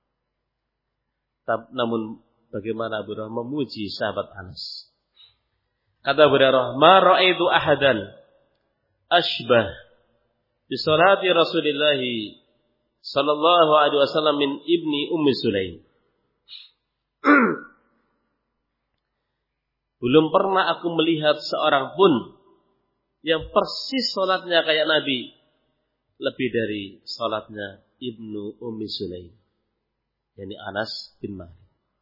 Namun bagaimana Abu Hurairah memuji sahabat Anas. Kata Abu Hurairah, "Ma ra'aitu ahadan ashbah bi salati Rasulillah sallallahu alaihi wasallam min ibni Ummi Sulaim." Belum pernah aku melihat seorang pun yang persis salatnya kayak Nabi, lebih dari salatnya Ibnu Ummi Sulaim, yakni Anas bin Malik.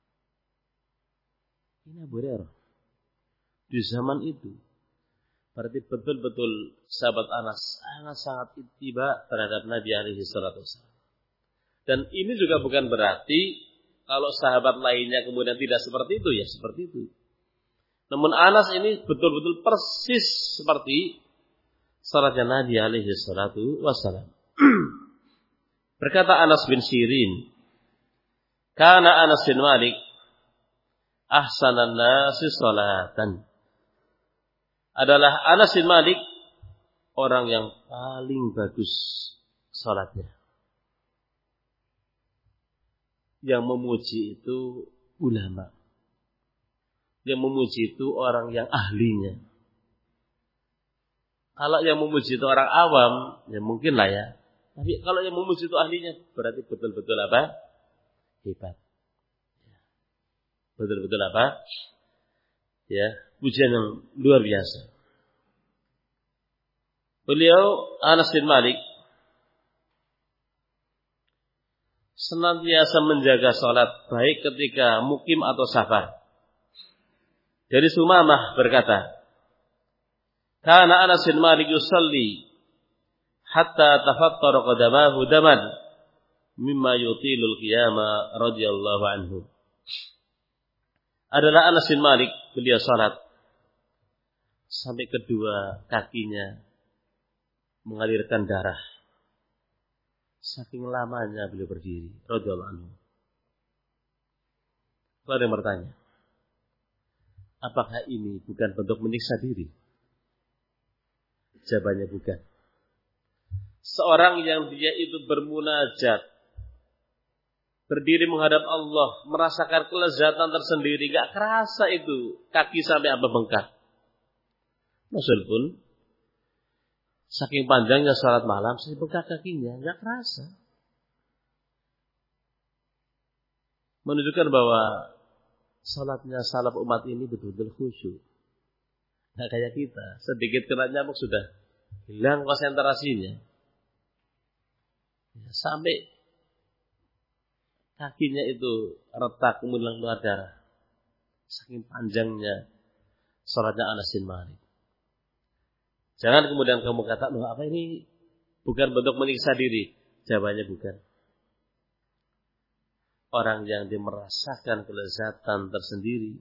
Ini Abu Hurairah di zaman itu berarti betul-betul sahabat Anas sangat-sangat ittiba terhadap Nabi alaihi salatu wasallam. Dan ini juga bukan berarti kalau sahabat lainnya kemudian tidak seperti itu, ya seperti itu. Namun Anas ini betul-betul persis seperti salatnya Nabi alaihi salatu wasallam. Berkata Anas bin Sirin, "Kana Anas bin Malik ahsanan nasi salatan." Adalah Anas bin Malik orang yang paling bagus salatnya. Yang memuji itu ulama. Yang memuji itu orang yang ahlinya. Kalau yang memuji itu orang awam, ya mungkin lah ya. Tapi kalau yang memuji itu ahlinya, berarti betul-betul apa? Hebat. Betul-betul apa? Ya, pujian yang luar biasa. Beliau Anas bin Malik senantiasa menjaga salat baik ketika mukim atau safar. Dari Sumamah berkata, "Kana Anas bin Malik yusalli hatta tafattara qadamahu daman mimma yutilul qiyama radhiyallahu anhu." Adalah Anas bin Malik, beliau salat sampai kedua kakinya mengalirkan darah. Saking lamanya beliau berdiri radhiyallahu anhu. Ada yang bertanya, apakah ini bukan bentuk menyiksa diri? Jawabannya bukan. Seorang yang dia itu bermunajat, berdiri menghadap Allah, merasakan kelezatan tersendiri, gak kerasa itu kaki sampai apa bengkak. Rasul pun saking panjangnya salat malam, saya bengkak kakinya, gak kerasa. Menunjukkan bahwa salatnya salaf umat ini betul-betul khusyuk. Gak kayak kita, sedikit kena nyamuk sudah hilang konsentrasinya. Ya, sampai kakinya itu retak kemudian keluar darah. Saking panjangnya salatnya Anas bin Malik. Jangan kemudian kamu kata, loh apa ini bukan bentuk menyiksa diri? Jawabannya bukan. Orang yang dia merasakan kelezatan tersendiri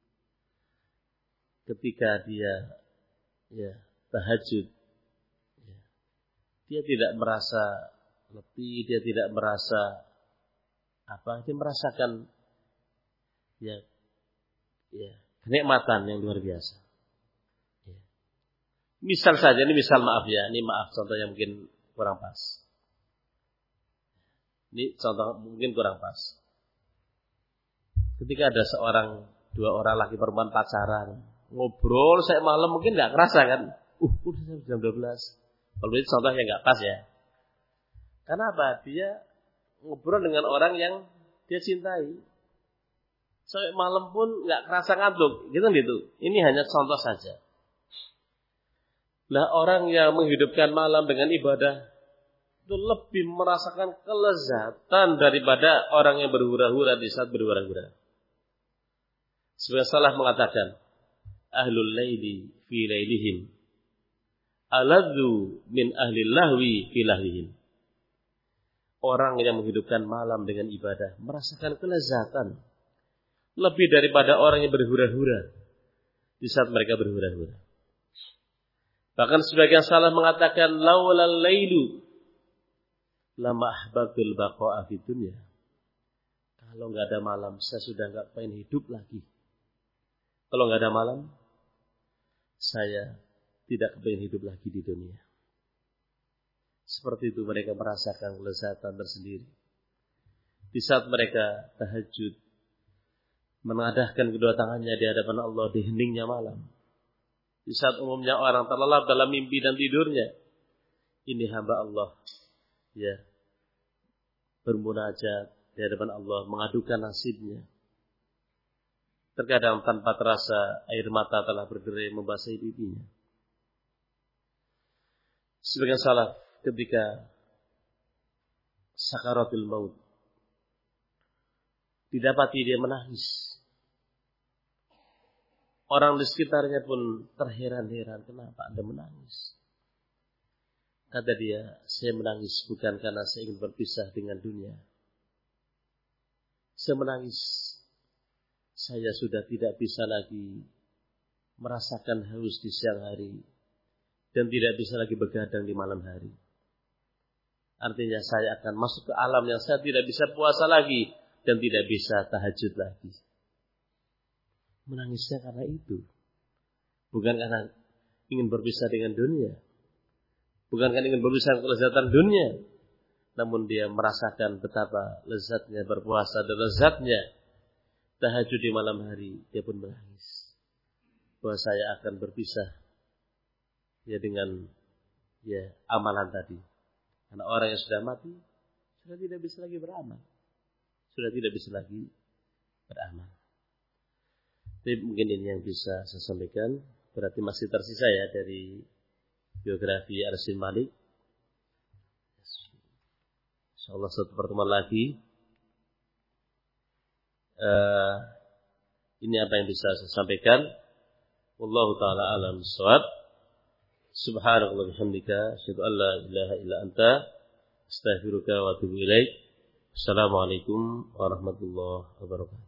ketika dia ya tahajud, ya, dia tidak merasa letih, dia tidak merasa apa, dia merasakan ya, ya kenikmatan yang luar biasa. Ya. Misal saja, ini misal maaf ya, ini maaf contohnya mungkin kurang pas. Ini contoh mungkin kurang pas. Ketika ada seorang, dua orang laki perempuan pacaran, ngobrol saya malam mungkin nggak kerasa kan? Uh, udah jam dua belas. Kalau itu contohnya nggak pas ya. Karena apa? Dia ngobrol dengan orang yang dia cintai. Sampai malam pun nggak kerasa ngantuk, gitu gitu. Ini hanya contoh saja. Lah orang yang menghidupkan malam dengan ibadah itu lebih merasakan kelezatan daripada orang yang berhura-hura di saat berhura-hura. Sebagian salah mengatakan, ahlul laili fi lailihim aladzu min ahlil lahwi fi lahwihim. Orang yang menghidupkan malam dengan ibadah merasakan kelezatan lebih daripada orang yang berhura-hura di saat mereka berhura-hura. Bahkan sebagian salah mengatakan laulal lailu lama ahbabtul baqa'a fid dunya. Kalau enggak ada malam saya sudah enggak pengen hidup lagi. Kalau enggak ada malam saya tidak pengen hidup lagi di dunia. Seperti itu mereka merasakan kelezatan tersendiri. Di saat mereka tahajud, menadahkan kedua tangannya di hadapan Allah di heningnya malam. Di saat umumnya orang terlelap dalam mimpi dan tidurnya, ini hamba Allah, ya, bermunajat di hadapan Allah, mengadukan nasibnya. Terkadang tanpa terasa air mata telah berderai membasahi pipinya. Sebagian salaf ketika sakaratul maut didapati dia menangis. Orang di sekitarnya pun terheran-heran, kenapa Anda menangis? Kata dia, saya menangis bukan karena saya ingin berpisah dengan dunia. Saya menangis, saya sudah tidak bisa lagi merasakan haus di siang hari dan tidak bisa lagi begadang di malam hari. Artinya saya akan masuk ke alam yang saya tidak bisa puasa lagi dan tidak bisa tahajud lagi. Menangisnya karena itu. Bukan karena ingin berpisah dengan dunia. Bukan karena ingin berpisah dengan kelezatan dunia. Namun dia merasakan betapa lezatnya berpuasa dan lezatnya tahajud di malam hari. Dia pun menangis. Bahwa saya akan berpisah ya dengan ya amalan tadi. Karena orang yang sudah mati sudah tidak bisa lagi beramal. Sudah tidak bisa lagi beramal. Jadi mungkin ini yang bisa saya sampaikan. Berarti masih tersisa ya dari biografi Anas bin Malik. InsyaAllah satu pertemuan lagi. Uh, ini apa yang bisa saya sampaikan. Wallahu ta'ala alam bissawab. Subhanakallah bihamdika. Asyhadu an la ilaha illa anta. Astaghfiruka wa atubu ilaik. Assalamualaikum warahmatullahi wabarakatuh.